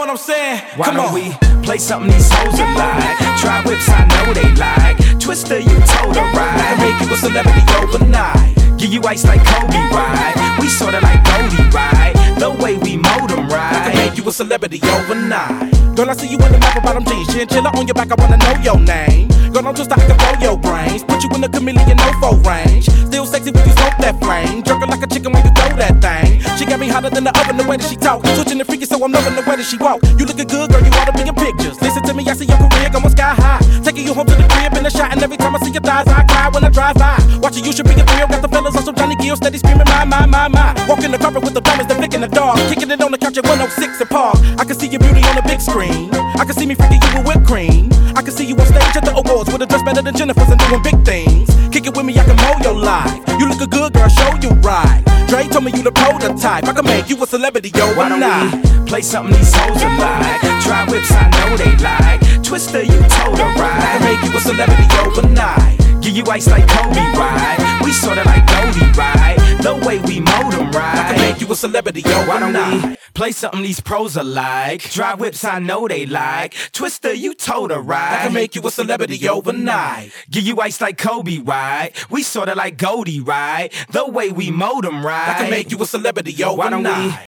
what I'm saying? Why Come don't on. we play something these hoes are like? Try whips, I know they like. Twister, you told her right. Make you a celebrity overnight. Give you ice like Kobe, right? We sorta like Goldie, right? The way we mold them, right? I can make you a celebrity overnight. Girl, I see you in the map bottom jeans, chinchilla on your back, I wanna know your name. Girl, I'm just I can blow your brains, put you in the chameleon no-fo range. Still sexy when you smoke that flame, jerking like a chicken when you throw that thing. She got me hotter than the oven, the way that she talk, switching the freaky, so I'm loving the way that she walk. You looking good, girl, you oughta be in pictures. Listen to me, I see your career going sky high, taking you home to the crib in the shot, and every time I see your thighs, I cry when I drive by. Watching you should be a thrill, got the fellas on some Johnny Gill, steady screaming my. Walking the carpet with the diamonds, the flick in the dog, kicking it on the couch at 106 and Park. I can see your beauty on the big screen. I can see me freaking you with whipped cream. I can see you on stage at the awards with a dress better than Jennifer's and doing big things. Kick it with me, I can mold your life. You look a good girl, show you right. Dre told me you the prototype. I can make you a celebrity overnight. Why don't we play something these hoes are like? Try whips, I know they like. Twister, you told her right. I can make you a celebrity overnight. Give you ice like Kobe, right? We sorta like Goldie, right? The way we mold them, right? I can make you a celebrity overnight. Why don't we play something these pros are like? Dry whips, I know they like. Twister, you told her right. I can make you a celebrity overnight. Give you ice like Kobe, right? We sorta like Goldie, right? The way we mold them, right? I can make you a celebrity overnight. Why don't we